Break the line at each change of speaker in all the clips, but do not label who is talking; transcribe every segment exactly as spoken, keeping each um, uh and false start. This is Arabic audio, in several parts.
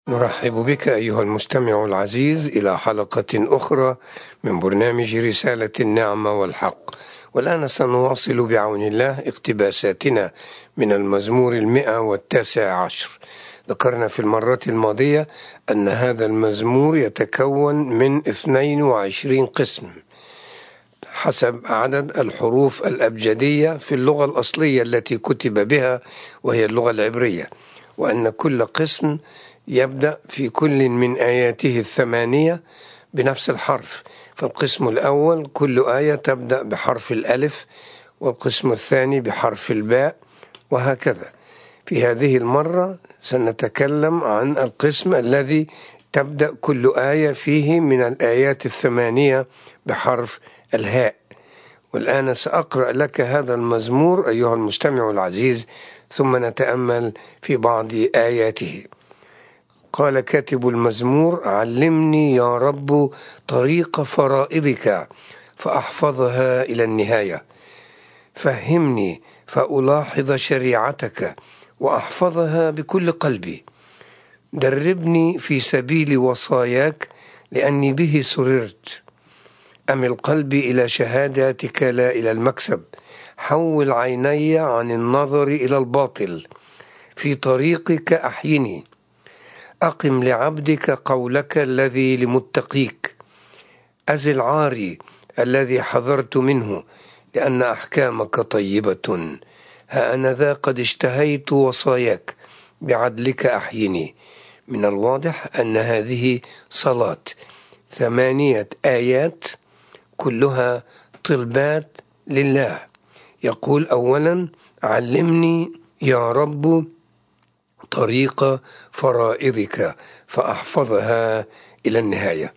نرحب بك أيها المستمع العزيز إلى حلقة أخرى من برنامج رسالة النعمة والحق. والآن سنواصل بعون الله اقتباساتنا من المزمور المئة والتاسع عشر. ذكرنا في المرة الماضية أن هذا المزمور يتكون من اثنين وعشرين قسم حسب عدد الحروف الأبجدية في اللغة الأصلية التي كتب بها وهي اللغة العبرية، وأن كل قسم يبدأ في كل من آياته الثمانية بنفس الحرف. فالقسم الأول كل آية تبدأ بحرف الألف، والقسم الثاني بحرف الباء، وهكذا. في هذه المرة سنتكلم عن القسم الذي تبدأ كل آية فيه من الآيات الثمانية بحرف الهاء. والآن سأقرأ لك هذا المزمور أيها المستمع العزيز، ثم نتأمل في بعض آياته. قال كاتب المزمور: علمني يا رب طريق فرائضك فأحفظها إلى النهاية، فهمني فألاحظ شريعتك وأحفظها بكل قلبي، دربني في سبيل وصاياك لأني به سررت، أمل قلبي إلى شهاداتك لا إلى المكسب، حول عيني عن النظر إلى الباطل، في طريقك أحيني، أقم لعبدك قولك الذي لمتقيك، أزل عاري الذي حذرت منه، لأن أحكامك طيبة، ها أنا ذا قد اشتهيت وصاياك، بعدلك أحيني. من الواضح أن هذه صلاة ثمانية آيات كلها طلبات لله. يقول أولا: علمني يا رب طريق فرائضك فأحفظها إلى النهاية.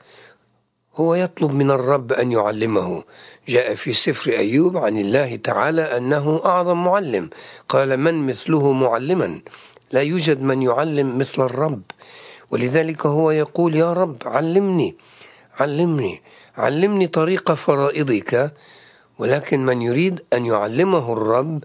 هو يطلب من الرب أن يعلمه. جاء في سفر أيوب عن الله تعالى أنه أعظم معلم، قال: من مثله معلما؟ لا يوجد من يعلم مثل الرب. ولذلك هو يقول: يا رب علمني علمني علمني طريق فرائضك. ولكن من يريد أن يعلمه الرب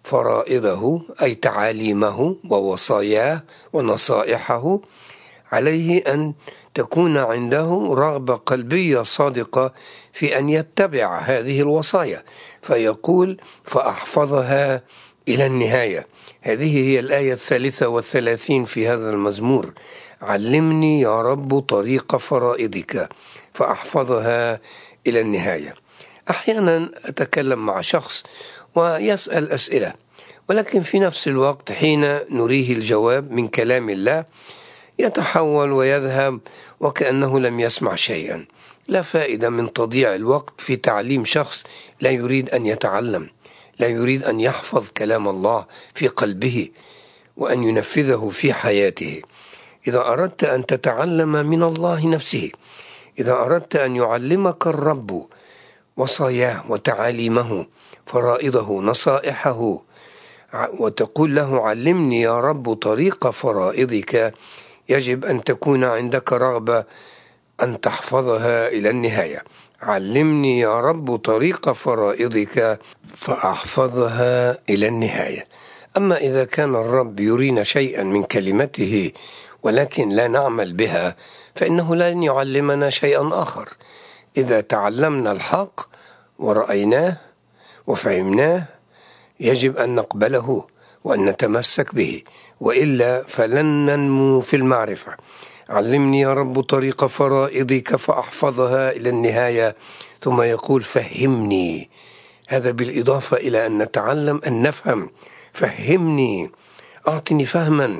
فرائضه أي تعاليمه ووصاياه ونصائحه، عليه أن تكون عنده رغبة قلبية صادقة في أن يتبع هذه الوصايا، فيقول: فأحفظها إلى النهاية. هذه هي الآية الثالثة والثلاثين في هذا المزمور: علمني يا رب طريق فرائضك فأحفظها إلى النهاية. أحيانا أتكلم مع شخص ويسأل أسئلة، ولكن في نفس الوقت حين نريه الجواب من كلام الله يتحول ويذهب وكأنه لم يسمع شيئا. لا فائدة من تضييع الوقت في تعليم شخص لا يريد أن يتعلم، لا يريد أن يحفظ كلام الله في قلبه وأن ينفذه في حياته. إذا أردت أن تتعلم من الله نفسه، إذا أردت أن يعلمك الرب وصاياه وتعاليمه فرائضه نصائحه، وتقول له: علمني يا رب طريق فرائضك، يجب أن تكون عندك رغبة أن تحفظها إلى النهاية. علمني يا رب طريق فرائضك فأحفظها إلى النهاية. أما إذا كان الرب يرينا شيئا من كلمته ولكن لا نعمل بها، فإنه لن يعلمنا شيئا آخر. إذا تعلمنا الحق ورأيناه وفهمناه يجب أن نقبله وأن نتمسك به، وإلا فلن ننمو في المعرفة. علمني يا رب طريق فرائضك فأحفظها إلى النهاية. ثم يقول: فهمني. هذا بالإضافة إلى أن نتعلم أن نفهم. فهمني، أعطني فهما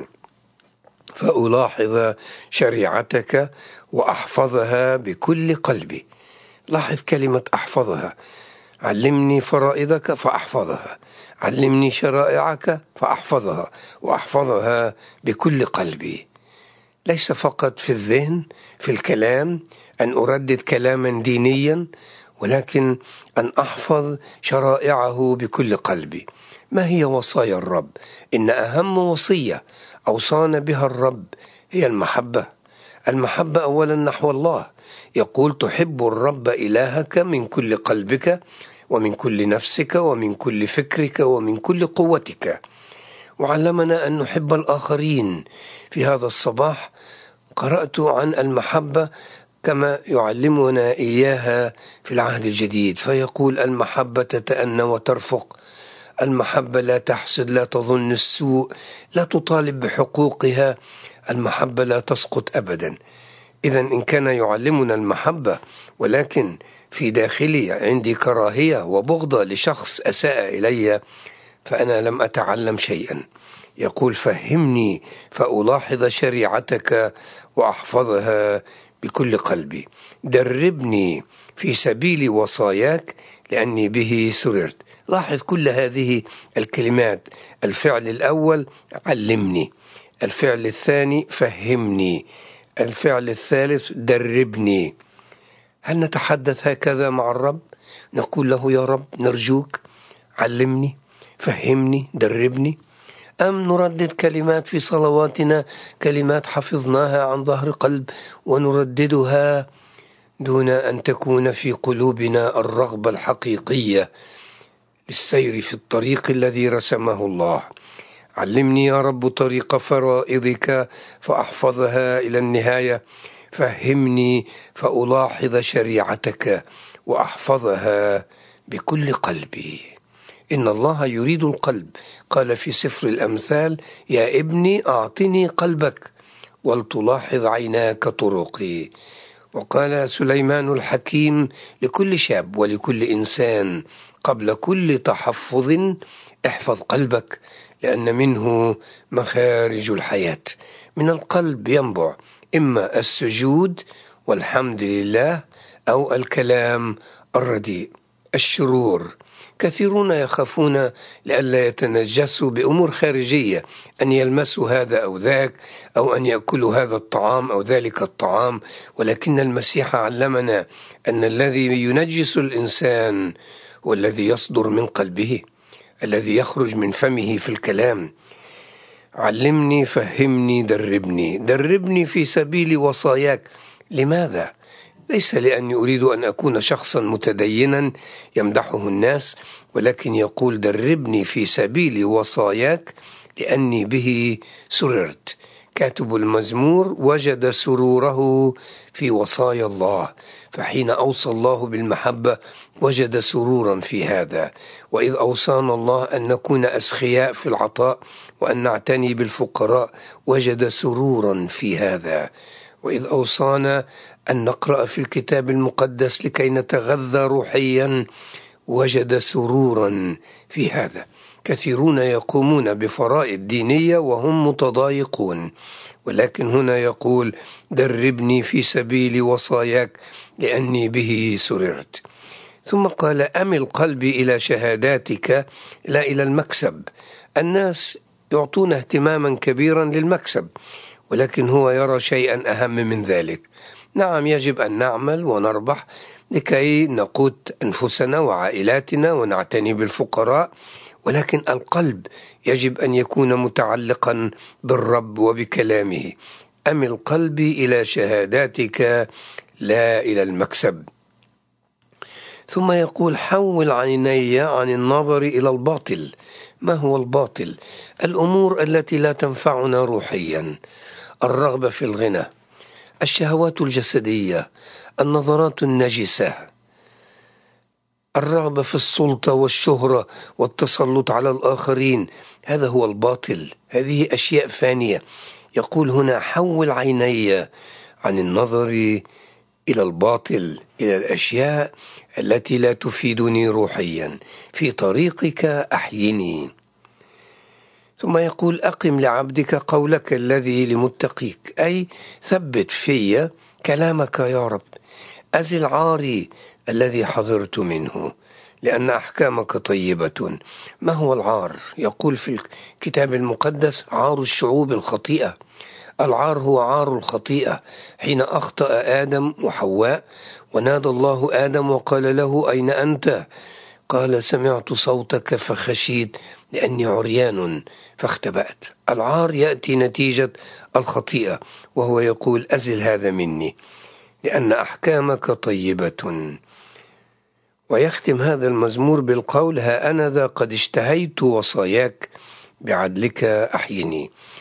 فألاحظ شريعتك وأحفظها بكل قلبي. لاحظ كلمة أحفظها. علمني فرائضك فأحفظها، علمني شرائعك فأحفظها، وأحفظها بكل قلبي. ليس فقط في الذهن في الكلام أن أردد كلاما دينيا، ولكن أن أحفظ شرائعه بكل قلبي. ما هي وصايا الرب؟ إن أهم وصية أوصانا بها الرب هي المحبة. المحبة أولا نحو الله. يقول: تحب الرب إلهك من كل قلبك ومن كل نفسك ومن كل فكرك ومن كل قوتك. وعلمنا أن نحب الآخرين. في هذا الصباح قرأت عن المحبة كما يعلمنا إياها في العهد الجديد، فيقول: المحبة تتأنى وترفق، المحبة لا تحسد، لا تظن السوء، لا تطالب بحقوقها، المحبة لا تسقط أبدا. إذن إن كان يعلمنا المحبة ولكن في داخلي عندي كراهية وبغضة لشخص أساء إلي، فأنا لم أتعلم شيئا. يقول: فهمني فألاحظ شريعتك وأحفظها بكل قلبي، دربني في سبيل وصاياك لأني به سررت. لاحظ كل هذه الكلمات: الفعل الأول علمني، الفعل الثاني فهمني، الفعل الثالث دربني. هل نتحدث هكذا مع الرب؟ نقول له: يا رب نرجوك علمني، فهمني، دربني؟ أم نردد كلمات في صلواتنا، كلمات حفظناها عن ظهر قلب ونرددها دون أن تكون في قلوبنا الرغبة الحقيقية للسير في الطريق الذي رسمه الله؟ علمني يا رب طريق فرائضك فأحفظها إلى النهاية، فهمني فألاحظ شريعتك وأحفظها بكل قلبي. إن الله يريد القلب. قال في سفر الأمثال: يا ابني أعطني قلبك ولتلاحظ عيناك طرقي. وقال سليمان الحكيم لكل شاب ولكل إنسان قبل كل تحفظ: احفظ قلبك لأن منه مخارج الحياة. من القلب ينبع إما السجود والحمد لله أو الكلام الرديء، الشرور. كثيرون يخافون لئلا يتنجسوا بأمور خارجية، أن يلمسوا هذا أو ذاك، أو أن يأكلوا هذا الطعام أو ذلك الطعام، ولكن المسيح علمنا أن الذي ينجس الإنسان هو الذي يصدر من قلبه، الذي يخرج من فمه في الكلام. علمني، فهمني، دربني، دربني في سبيل وصاياك. لماذا؟ ليس لأني أريد أن أكون شخصا متدينا يمدحه الناس، ولكن يقول: دربني في سبيل وصاياك لأني به سررت. كاتب المزمور وجد سروره في وصايا الله، فحين أوصى الله بالمحبة وجد سرورا في هذا. وإذ أوصانا الله أن نكون أسخياء في العطاء وأن نعتني بالفقراء وجد سرورا في هذا. وإذ أوصانا أن نقرأ في الكتاب المقدس لكي نتغذى روحيا وجد سرورا في هذا. كثيرون يقومون بفرائض دينية وهم متضايقون، ولكن هنا يقول: دربني في سبيل وصاياك لأني به سررت. ثم قال: أمل قلبي إلى شهاداتك لا إلى المكسب. الناس يعطون اهتماما كبيرا للمكسب، ولكن هو يرى شيئا أهم من ذلك. نعم، يجب أن نعمل ونربح لكي نقود أنفسنا وعائلاتنا ونعتني بالفقراء، ولكن القلب يجب أن يكون متعلقا بالرب وبكلامه. أمل قلبي إلى شهاداتك لا إلى المكسب. ثم يقول: حول عيني عن النظر إلى الباطل. ما هو الباطل؟ الأمور التي لا تنفعنا روحيا، الرغبة في الغنى، الشهوات الجسدية، النظرات النجسة، الرغبة في السلطة والشهرة والتسلط على الآخرين. هذا هو الباطل، هذه أشياء فانية. يقول هنا: حول عيني عن النظر إلى الباطل، إلى الأشياء التي لا تفيدني روحيا، في طريقك أحيني. ثم يقول: أقم لعبدك قولك الذي لمتقيك، أي ثبت في كلامك يا رب. أزل عاري الذي حذرت منه لأن أحكامك طيبة. ما هو العار؟ يقول في الكتاب المقدس: عار الشعوب الخطيئة. العار هو عار الخطيئة. حين أخطأ آدم وحواء ونادى الله آدم وقال له: أين أنت؟ قال: سمعت صوتك فخشيت لأني عريان فاختبأت. العار يأتي نتيجة الخطيئة، وهو يقول: أزل هذا مني لأن أحكامك طيبة. ويختم هذا المزمور بالقول: ها أنا ذا قد اشتهيت وصاياك بعدلك أحيني.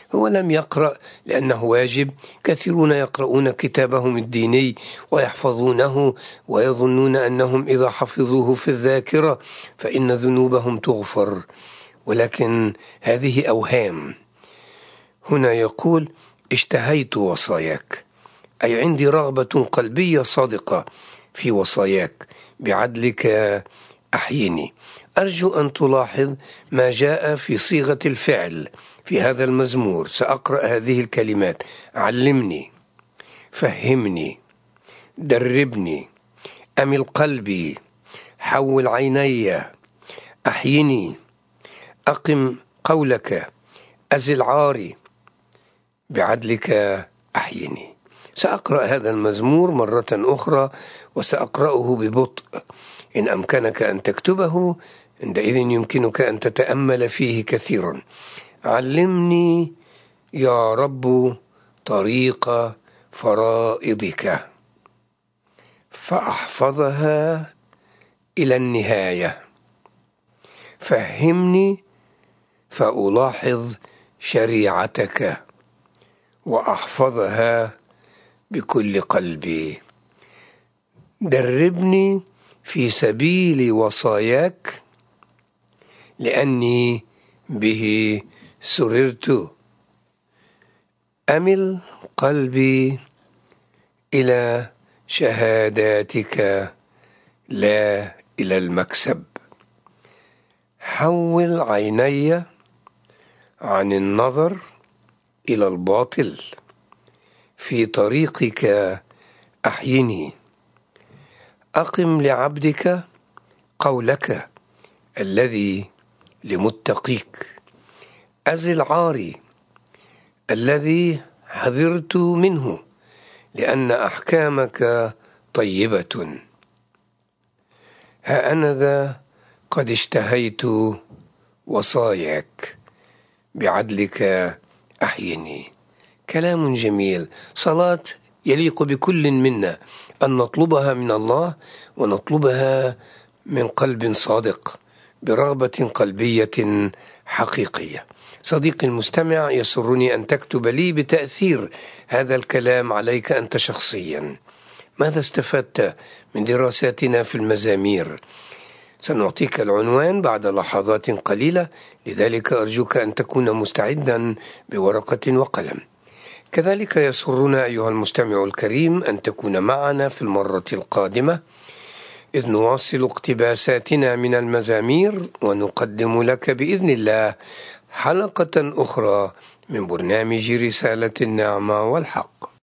هو لم يقرأ لأنه واجب. كثيرون يقرؤون كتابهم الديني ويحفظونه ويظنون أنهم إذا حفظوه في الذاكرة فإن ذنوبهم تغفر، ولكن هذه أوهام. هنا يقول: اشتهيت وصاياك، أي عندي رغبة قلبية صادقة في وصاياك، بعدلك أحيني. أرجو أن تلاحظ ما جاء في صيغة الفعل في هذا المزمور. سأقرأ هذه الكلمات: علمني، فهمني، دربني، أمل قلبي، حول عيني، أحيني، أقم قولك، أزل عاري، بعدلك أحيني. سأقرأ هذا المزمور مرة أخرى وسأقرأه ببطء. إن أمكنك أن تكتبه عندئذ يمكنك أن تتأمل فيه كثيرا. علمني يا رب طريق فرائضك فأحفظها إلى النهاية، فهمني فألاحظ شريعتك وأحفظها بكل قلبي. دربني في سبيل وصاياك لأني به سررت. أمل قلبي إلى شهاداتك لا إلى المكسب. حول عيني عن النظر إلى الباطل، في طريقك أحيني. أقم لعبدك قولك الذي لمتقيك. أزل عاري الذي حذرت منه، لأن أحكامك طيبة. ها أنا ذا قد اشتهيت وصاياك، بعدلك أحيني. كلام جميل، صلاة يليق بكل منا أن نطلبها من الله، ونطلبها من قلب صادق برغبة قلبية حقيقية. صديقي المستمع، يسرني أن تكتب لي بتأثير هذا الكلام عليك أنت شخصيا. ماذا استفدت من دراساتنا في المزامير؟ سنعطيك العنوان بعد لحظات قليلة، لذلك أرجوك أن تكون مستعدا بورقة وقلم. كذلك يسرنا أيها المستمع الكريم أن تكون معنا في المرة القادمة، إذ نواصل اقتباساتنا من المزامير ونقدم لك بإذن الله حلقة أخرى من برنامج رسالة النعمة والحق.